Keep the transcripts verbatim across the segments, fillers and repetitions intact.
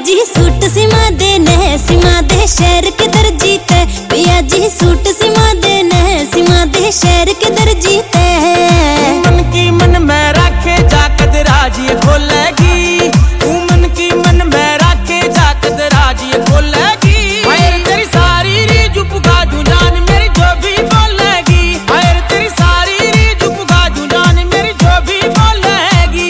जी suit सिमा दे न सिमा दे शहर के दर्जी ते, पिया जी सूट सिमा दे न सिमा दे शहर के दर्जी ते। मन की मन में रखे जाकत राजी खोलेगी, तू मन की मन में रखे जाकत राजी खोलेगी। हायर तेरी सारी रीज पुगा दूं जान मेरी जो भी बोलेगी, हायर तेरी सारी रीज पुगा दूं जान मेरी जो भी बोलेगी।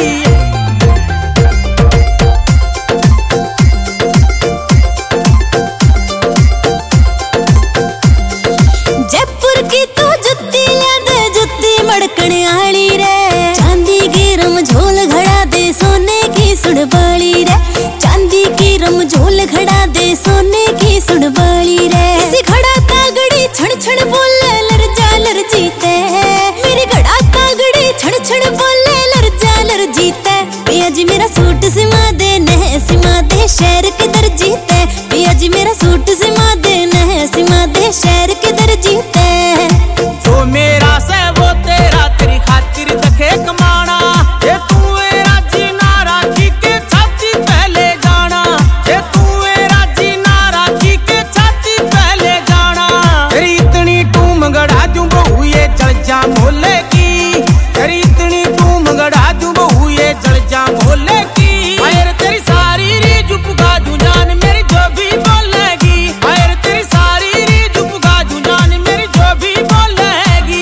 जयपुर की तू जुत्ती ला दे जुत्ती मड़कण आली रे, चांदी की रम झोल घड़ा दे सोने की सुन बाली रे, चांदी की रम झोल घड़ा दे सोने की सुन बाली रे। इसी घड़ा तागड़ी छण छण बोले लरजा लर जीते, मेरी घड़ा तागड़ी छण छण बोले लरजा लर जीते। पिया जी मेरा सूट सिमा दे न सिमा दे शहर के दर्जी ते, पिया जी मेरा सूट सिमा दे न सिमा दे शहर के दर्जी ते। जो मेरा से वो तेरा तेरी खातिर दखे कमाना, ये तू राजी ना राजी के छाती पहले जाना, ये तू राजी ना राजी के छाती पहले जाना। तेरी इतनी टूम गड़ा दूं बहू ये जल जा मोहल्ले की, तेरी इतनी टूम गड़ा दूं बहू ये जल जा मोहल्ले की। हायर तेरी सारी रीज पुगा दूं जान मेरी जो भी बोलेगी, हायर तेरी सारी रीज पुगा दूं जान मेरी जो भी बोलेगी।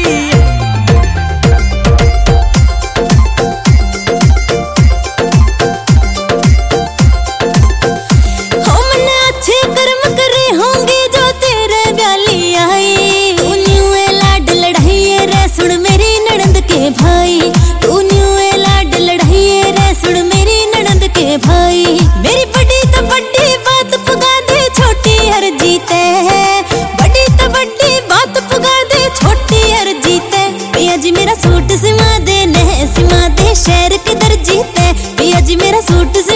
हो मन अच्छे कर्म करे होंगे जो तेरे ब्याली आई, तू न्यूए लाड लड़ाइए रे सुन मेरी ननद के भाई, तू न्यूए लाड लड़ाइए रे सुन मेरी ननद के भाई। मेरी बड़ी तो बड़ी बात पुगा दे छोटी हर जीते, बड़ी तो बड़ी बात पुगा दे छोटी हर जीते। पिया जी मेरा सूट सिमा दे न सिमा दे शहर के दर्जी ते, पिया जी मेरा सूट